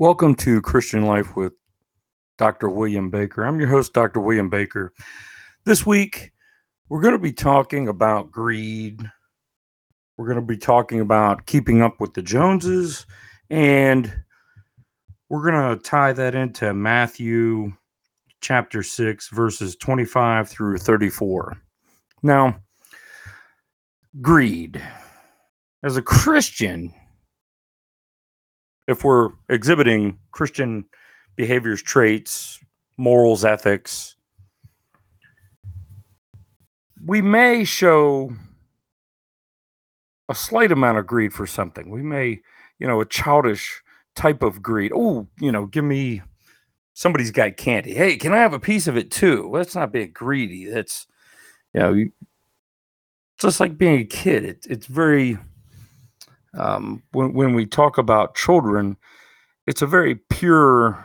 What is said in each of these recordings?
Welcome to Christian Life with Dr. William Baker. I'm your host, Dr. William Baker. This week, we're going to be talking about greed. We're going to be talking about keeping up with the Joneses, and we're going to tie that into Matthew chapter 6, verses 25 through 34. Now, greed. As a Christian, if we're exhibiting Christian behaviors, traits, morals, ethics, we may show a slight amount of greed for something. We may, a childish type of greed. Oh, give me, somebody's got candy. Hey, can I have a piece of it too? Well, that's not being greedy. That's, just like being a kid. It's very, when we talk about children, it's a very pure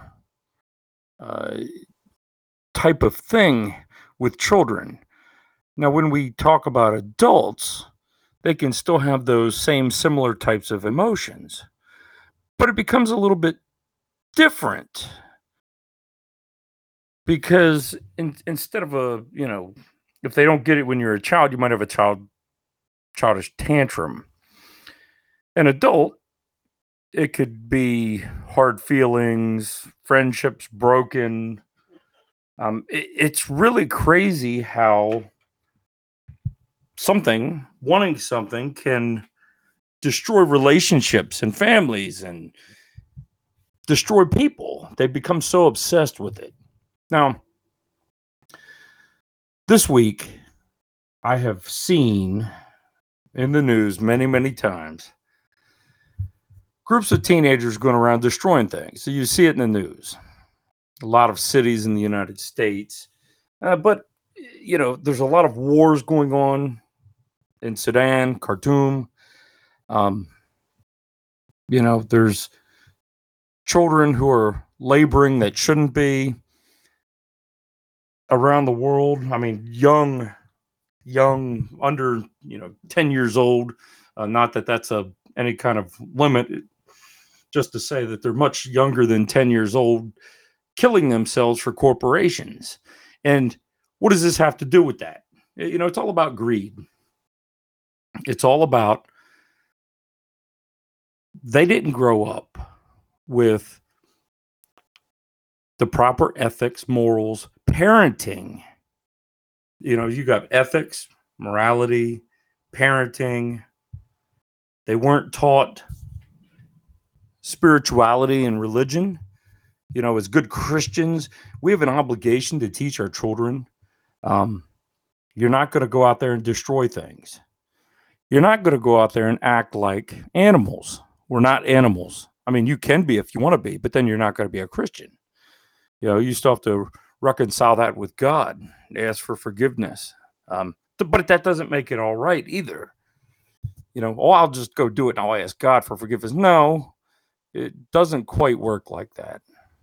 type of thing with children. Now, when we talk about adults, they can still have those same similar types of emotions, but it becomes a little bit different because instead of if they don't get it when you're a child, you might have a childish tantrum. An adult, it could be hard feelings, friendships broken. It's really crazy how wanting something can destroy relationships and families and destroy people. They become so obsessed with it. Now, this week, I have seen in the news many, many times groups of teenagers going around destroying things. So you see it in the news. A lot of cities in the United States. But there's a lot of wars going on in Sudan, Khartoum. There's children who are laboring that shouldn't be around the world. I mean, young, under 10 years old. Not that that's any kind of limit. Just to say that they're much younger than 10 years old, killing themselves for corporations. And what does this have to do with that? It's all about greed. It's all about they didn't grow up with the proper ethics, morals, parenting. You got ethics, morality, parenting. They weren't taught spirituality and religion. As good Christians, we have an obligation to teach our children. You're not going to go out there and destroy things. You're not going to go out there and act like animals. We're not animals. I mean, you can be if you want to be, but then you're not going to be a Christian. You still have to reconcile that with God, ask for forgiveness. But that doesn't make it all right either. I'll just go do it and I'll ask God for forgiveness. No, it doesn't quite work like that.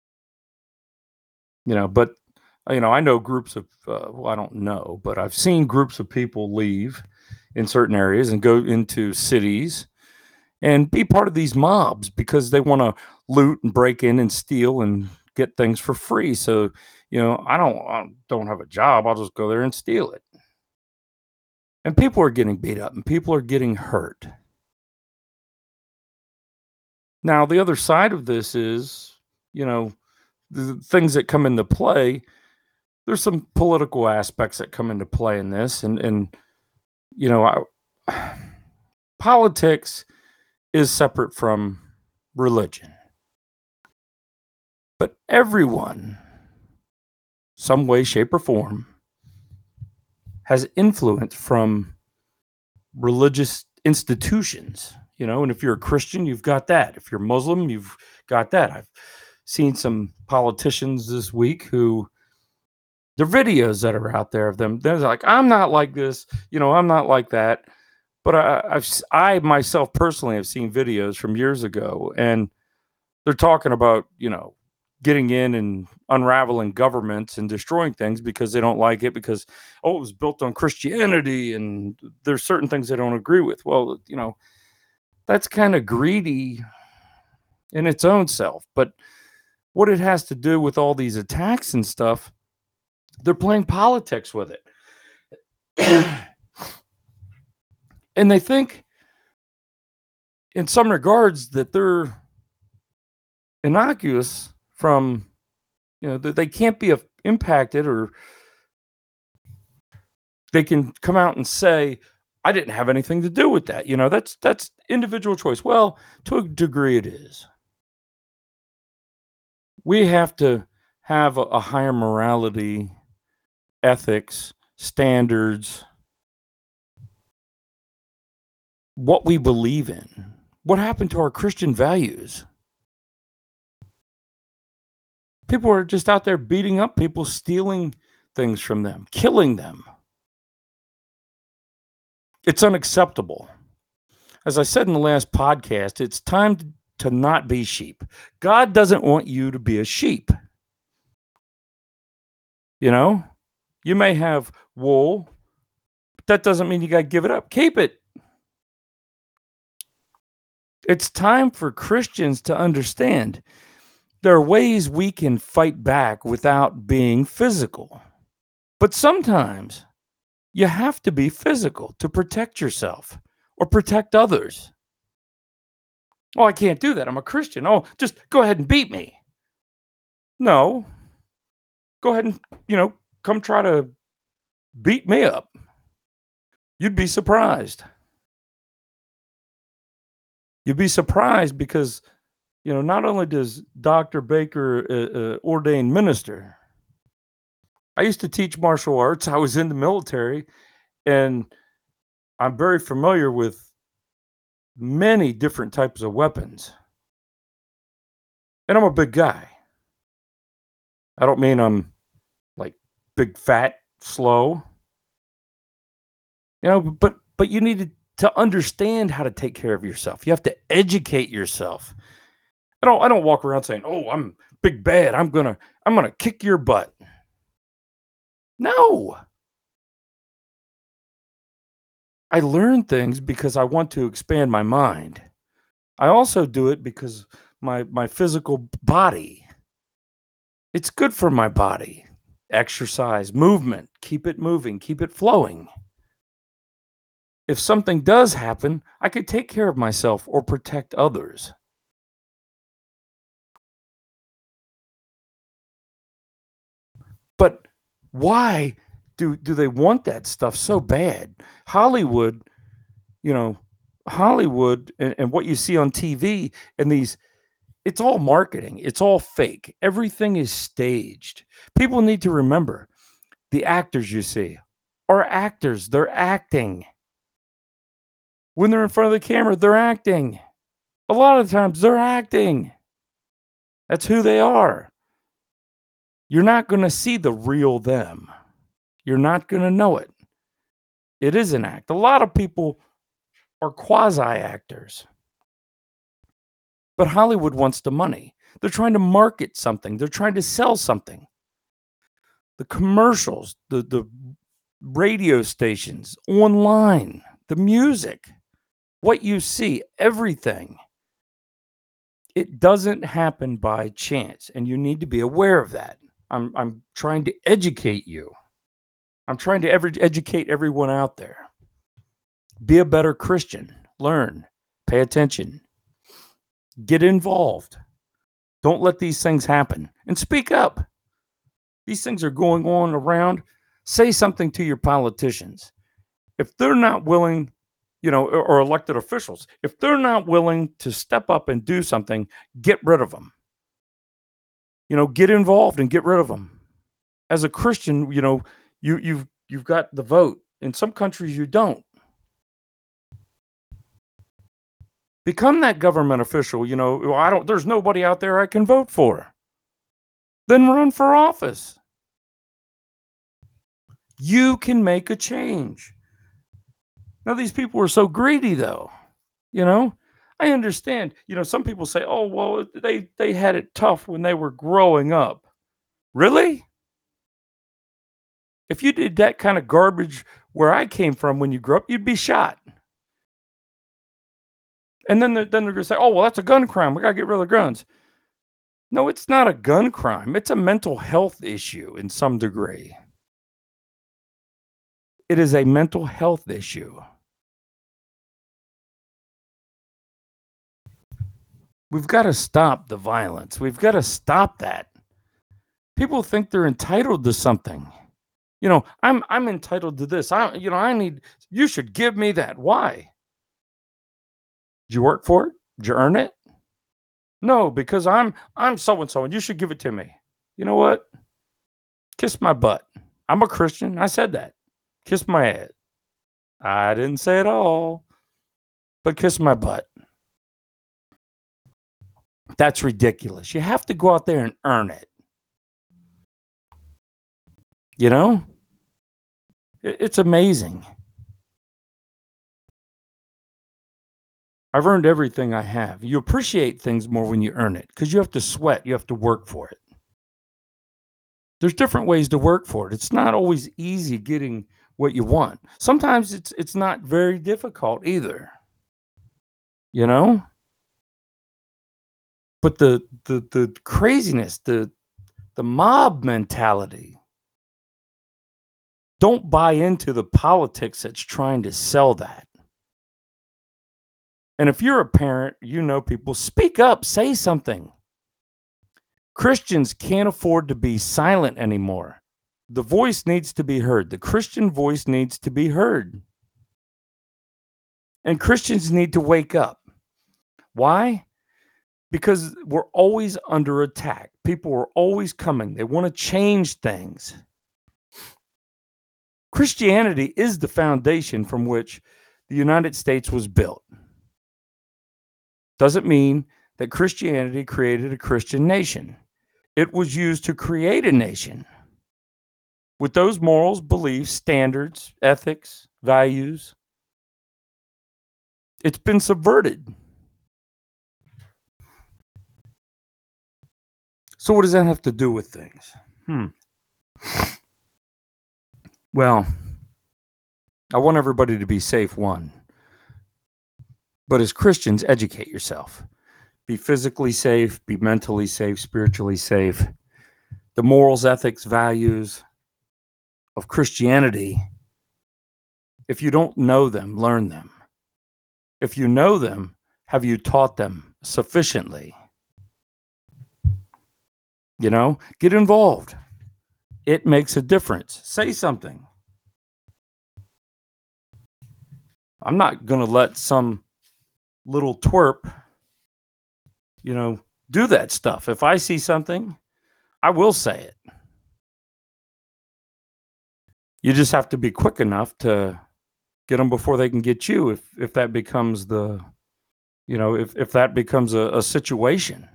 But I know groups of, I don't know, but I've seen groups of people leave in certain areas and go into cities and be part of these mobs because they want to loot and break in and steal and get things for free. So, I don't have a job. I'll just go there and steal it. And people are getting beat up and people are getting hurt. Now, the other side of this is, the things that come into play. There's some political aspects that come into play in this. And politics is separate from religion. But everyone, some way, shape, or form, has influence from religious institutions. And if you're a Christian, you've got that. If you're Muslim, you've got that. I've seen some politicians this week who, the videos that are out there of them, they're like, I'm not like this, I'm not like that. But I myself personally have seen videos from years ago, and they're talking about, getting in and unraveling governments and destroying things because they don't like it because, it was built on Christianity and there's certain things they don't agree with. Well, that's kind of greedy in its own self. But what it has to do with all these attacks and stuff, they're playing politics with it. And they think, in some regards, that they're innocuous from, that they can't be impacted, or they can come out and say, I didn't have anything to do with that. That's individual choice. Well, to a degree it is. We have to have a higher morality, ethics, standards, what we believe in. What happened to our Christian values? People are just out there beating up people, stealing things from them, killing them. It's unacceptable. As I said in the last podcast, it's time to not be sheep. God doesn't want you to be a sheep. You may have wool, but that doesn't mean you got to give it up. Keep it. It's time for Christians to understand there are ways we can fight back without being physical. But sometimes you have to be physical to protect yourself or protect others. Oh, I can't do that. I'm a Christian. Oh, just go ahead and beat me. No. Go ahead and, come try to beat me up. You'd be surprised. You'd be surprised because, not only does Dr. Baker ordain minister, I used to teach martial arts. I was in the military, and I'm very familiar with many different types of weapons. And I'm a big guy. I don't mean I'm like big, fat, slow. But you need to understand how to take care of yourself. You have to educate yourself. I don't walk around saying, "Oh, I'm big bad. I'm gonna kick your butt." No. I learn things because I want to expand my mind. I also do it because my physical body. It's good for my body. Exercise, movement, keep it moving, keep it flowing. If something does happen, I could take care of myself or protect others. But why do they want that stuff so bad? Hollywood, and what you see on TV and these, it's all marketing. It's all fake. Everything is staged. People need to remember the actors you see are actors. They're acting. When they're in front of the camera, they're acting. A lot of times they're acting. That's who they are. You're not going to see the real them. You're not going to know it. It is an act. A lot of people are quasi-actors. But Hollywood wants the money. They're trying to market something. They're trying to sell something. The commercials, the radio stations, online, the music, what you see, everything. It doesn't happen by chance, and you need to be aware of that. I'm trying to educate you. I'm trying to educate everyone out there. Be a better Christian. Learn. Pay attention. Get involved. Don't let these things happen. And speak up. These things are going on around. Say something to your politicians. If they're not willing, or elected officials, if they're not willing to step up and do something, get rid of them. Get involved and get rid of them. As a Christian, you've got the vote. In some countries, you don't. Become that government official. There's nobody out there I can vote for. Then run for office. You can make a change. Now, these people are so greedy, though. I understand. Some people say, "Oh, well, they had it tough when they were growing up." Really? If you did that kind of garbage where I came from when you grew up, you'd be shot. And then they're going to say, oh, well, that's a gun crime. We got to get rid of guns. No, it's not a gun crime. It's a mental health issue in some degree. It is a mental health issue. We've got to stop the violence. We've got to stop that. People think they're entitled to something. You know, I'm entitled to this. You should give me that. Why? Did you work for it? Did you earn it? No, because I'm so and so, and you should give it to me. You know what? Kiss my butt. I'm a Christian. I said that. Kiss my head. I didn't say it all, but kiss my butt. That's ridiculous. You have to go out there and earn it. You know? It's amazing. I've earned everything I have. You appreciate things more when you earn it because you have to sweat. You have to work for it. There's different ways to work for it. It's not always easy getting what you want. Sometimes it's not very difficult either. You know? But the craziness, the mob mentality. Don't buy into the politics that's trying to sell that. And if you're a parent, you know people, speak up, say something. Christians can't afford to be silent anymore. The voice needs to be heard. The Christian voice needs to be heard. And Christians need to wake up. Why? Because we're always under attack. People are always coming. They want to change things. Christianity is the foundation from which the United States was built. Doesn't mean that Christianity created a Christian nation. It was used to create a nation with those morals, beliefs, standards, ethics, values. It's been subverted. So what does that have to do with things? Well, I want everybody to be safe, one. But as Christians, educate yourself. Be physically safe, be mentally safe, spiritually safe. The morals, ethics, values of Christianity, if you don't know them, learn them. If you know them, have you taught them sufficiently? You know, get involved. It makes a difference. Say something. I'm not going to let some little twerp, do that stuff. If I see something, I will say it. You just have to be quick enough to get them before they can get you. If that becomes if that becomes a situation.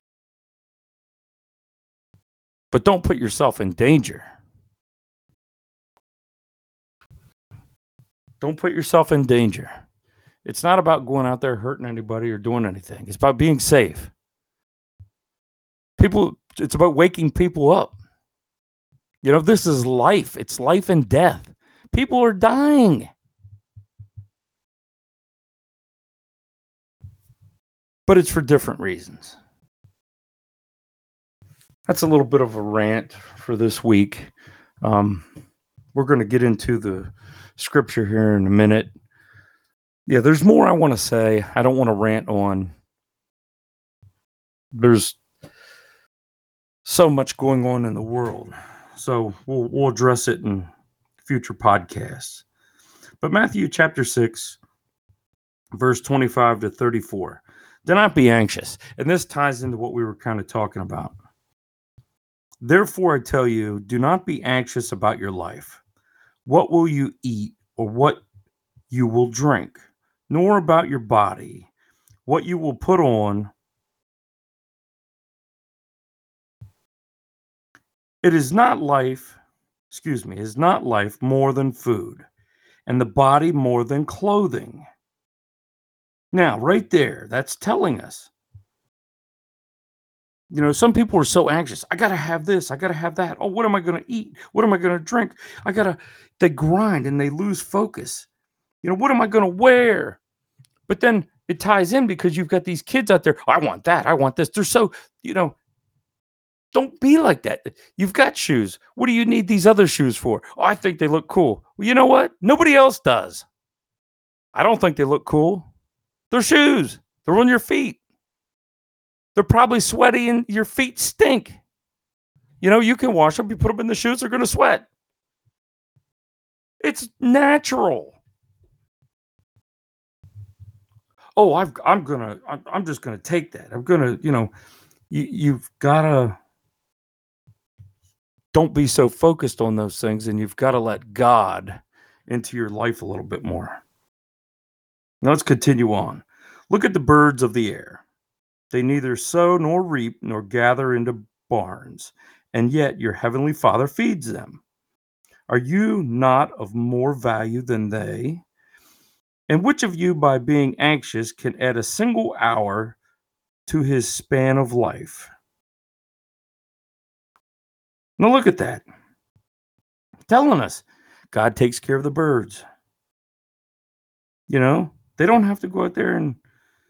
But don't put yourself in danger. Don't put yourself in danger. It's not about going out there hurting anybody or doing anything. It's about being safe. It's about waking people up. This is life. It's life and death. People are dying. But it's for different reasons. That's a little bit of a rant for this week. We're going to get into the scripture here in a minute. Yeah, there's more I want to say. I don't want to rant on. There's so much going on in the world. So we'll address it in future podcasts. But Matthew chapter 6, verse 25 to 34. Do not be anxious. And this ties into what we were kind of talking about. Therefore, I tell you, do not be anxious about your life. What will you eat or what you will drink? Nor about your body, what you will put on. Is not life more than food, and the body more than clothing. Now, right there, that's telling us. Some people are so anxious. I got to have this. I got to have that. Oh, what am I going to eat? What am I going to drink? They grind and they lose focus. What am I going to wear? But then it ties in because you've got these kids out there. I want that. I want this. They're so, don't be like that. You've got shoes. What do you need these other shoes for? Oh, I think they look cool. Well, you know what? Nobody else does. I don't think they look cool. They're shoes. They're on your feet. They're probably sweaty and your feet stink. You can wash them. You put them in the shoes, they're going to sweat. It's natural. Oh, I'm just gonna take that. I'm gonna, you've gotta don't be so focused on those things, and you've got to let God into your life a little bit more. Now let's continue on. Look at the birds of the air. They neither sow nor reap nor gather into barns, and yet your heavenly Father feeds them. Are you not of more value than they? And which of you, by being anxious, can add a single hour to his span of life? Now look at that. Telling us God takes care of the birds. They don't have to go out there and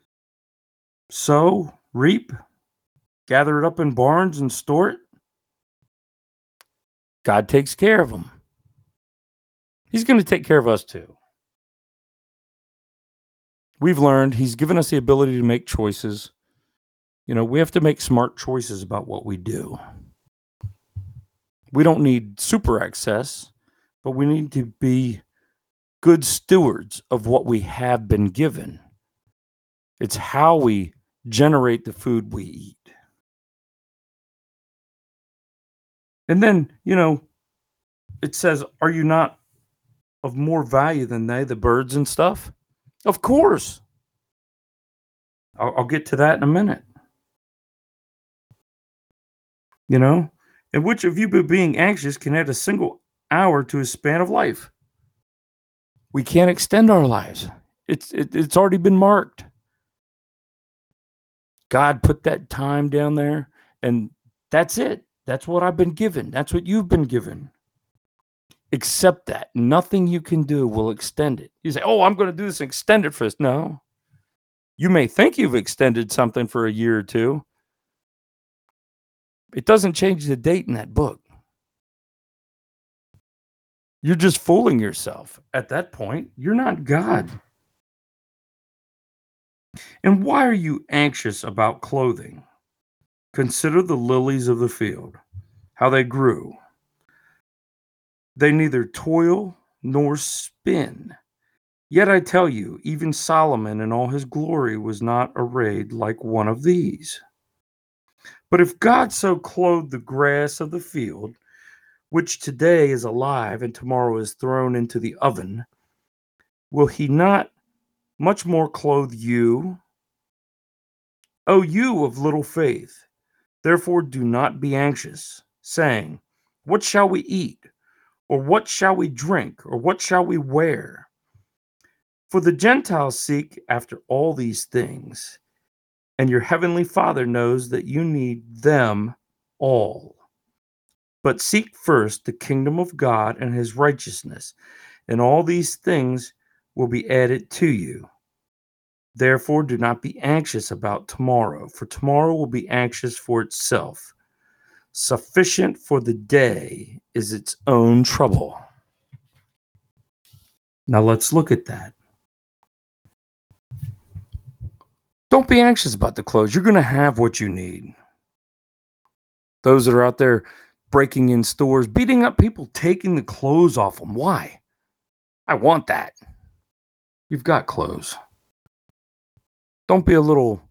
sow, reap, gather it up in barns and store it. God takes care of them. He's going to take care of us too. We've learned he's given us the ability to make choices. We have to make smart choices about what we do. We don't need super access, but we need to be good stewards of what we have been given. It's how we generate the food we eat. And then, it says, are you not of more value than they, the birds and stuff? Of course. I'll get to that in a minute. And which of you, by being anxious, can add a single hour to his span of life? We can't extend our lives. It's already been marked. God put that time down there, and that's it. That's what I've been given. That's what you've been given. Accept that. Nothing you can do will extend it. You say, oh, I'm going to do this and extend it for this. No. You may think you've extended something for a year or two. It doesn't change the date in that book. You're just fooling yourself. At that point, you're not God. And why are you anxious about clothing? Consider the lilies of the field, how they grew. They neither toil nor spin. Yet I tell you, even Solomon in all his glory was not arrayed like one of these. But if God so clothed the grass of the field, which today is alive and tomorrow is thrown into the oven, will he not much more clothe you? O you of little faith, therefore do not be anxious, saying, what shall we eat? Or what shall we drink? Or what shall we wear? For the Gentiles seek after all these things, and your heavenly Father knows that you need them all. But seek first the kingdom of God and his righteousness, and all these things will be added to you. Therefore, do not be anxious about tomorrow, for tomorrow will be anxious for itself. Sufficient for the day is its own trouble. Now let's look at that. Don't be anxious about the clothes. You're going to have what you need. Those that are out there breaking in stores, beating up people, taking the clothes off them. Why? I want that. You've got clothes. Don't be a little,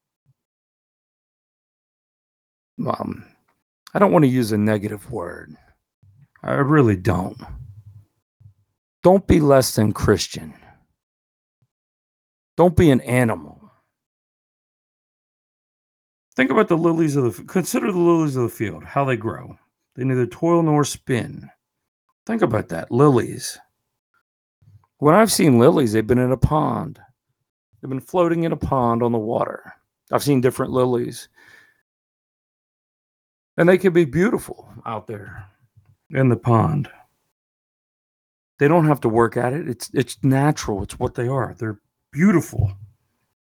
I don't want to use a negative word. I really don't. Don't be less than Christian. Don't be an animal. Think about the lilies of the, consider the lilies of the field, how they grow. They neither toil nor spin. Think about that, lilies. When I've seen lilies, they've been in a pond. They've been floating in a pond on the water. I've seen different lilies. And they can be beautiful out there in the pond. They don't have to work at it. It's natural. It's what they are. They're beautiful.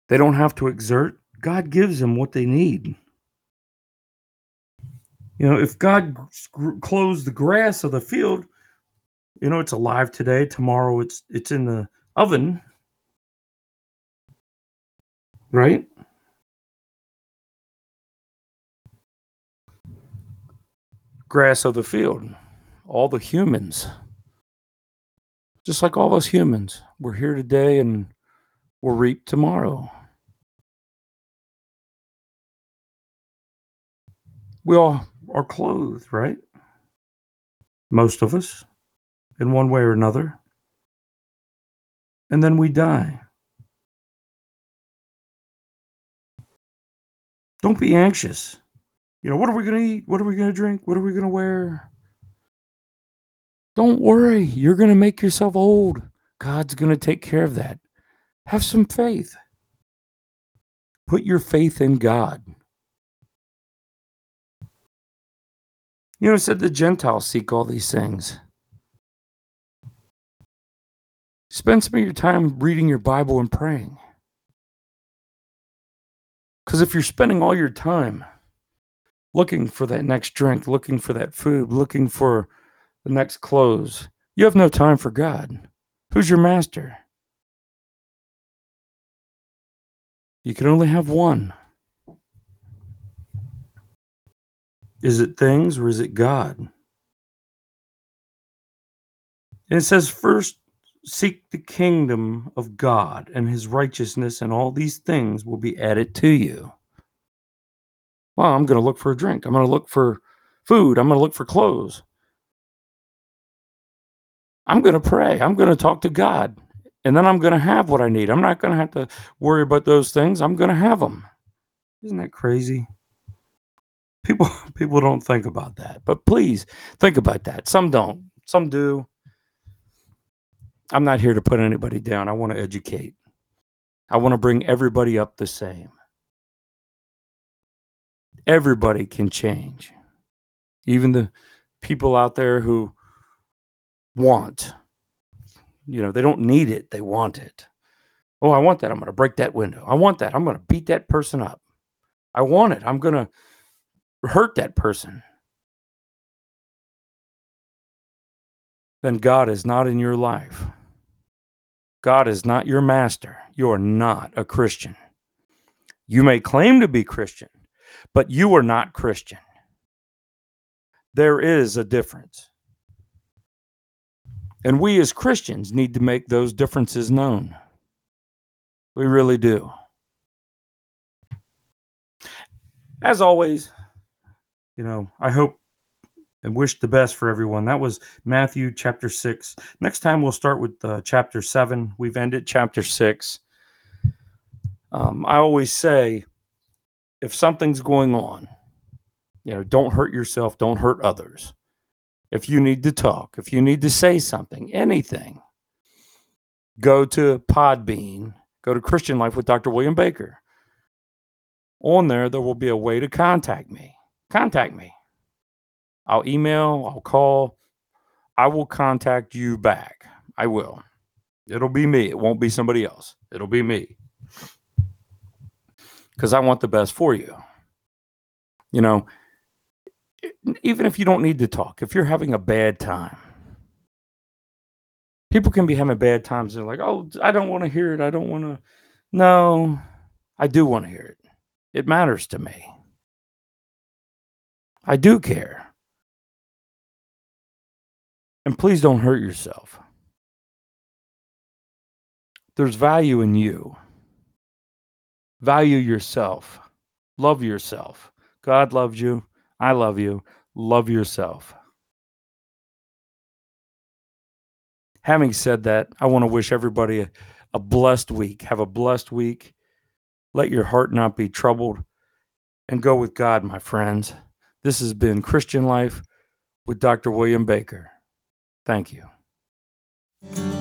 They don't have to exert. God gives them what they need. If God clothes the grass of the field, it's alive today. Tomorrow it's in the oven, right? Grass of the field. All the humans, just like all us humans, we're here today and we'll reap tomorrow. We all are clothed, right? Most of us, in one way or another. And then we die. Don't be anxious. What are we going to eat? What are we going to drink? What are we going to wear? Don't worry. You're going to make yourself old. God's going to take care of that. Have some faith. Put your faith in God. It said the Gentiles seek all these things. Spend some of your time reading your Bible and praying. Because if you're spending all your time looking for that next drink, looking for that food, looking for the next clothes, you have no time for God. Who's your master? You can only have one. Is it things or is it God? And it says, first seek the kingdom of God and his righteousness, and all these things will be added to you. Well, I'm going to look for a drink. I'm going to look for food. I'm going to look for clothes. I'm going to pray. I'm going to talk to God. And then I'm going to have what I need. I'm not going to have to worry about those things. I'm going to have them. Isn't that crazy? People don't think about that. But please think about that. Some don't. Some do. I'm not here to put anybody down. I want to educate. I want to bring everybody up the same. Everybody can change. Even the people out there who want, they don't need it. They want it. Oh, I want that. I'm going to break that window. I want that. I'm going to beat that person up. I want it. I'm going to hurt that person. Then God is not in your life. God is not your master. You are not a Christian. You may claim to be Christian, but you are not Christian. There is a difference. And we as Christians need to make those differences known. We really do. As always, I hope and wish the best for everyone. That was Matthew chapter 6. Next time we'll start with chapter 7. We've ended chapter 6. I always say, if something's going on, don't hurt yourself, don't hurt others. If you need to talk, if you need to say something, anything, go to Podbean, go to Christian Life with Dr. William Baker. On there will be a way to contact me. Contact me. I'll email, I'll call. I will contact you back. I will. It'll be me. It won't be somebody else. It'll be me. Because I want the best for you. Even if you don't need to talk, if you're having a bad time, people can be having bad times. They're like, oh, I don't want to hear it. I don't want to. No, I do want to hear it. It matters to me. I do care. And please don't hurt yourself. There's value in you. Value yourself. Love yourself. God loves you. I love you. Love yourself. Having said that, I want to wish everybody a blessed week. Have a blessed week. Let your heart not be troubled. And go with God, my friends. This has been Christian Life with Dr. William Baker. Thank you.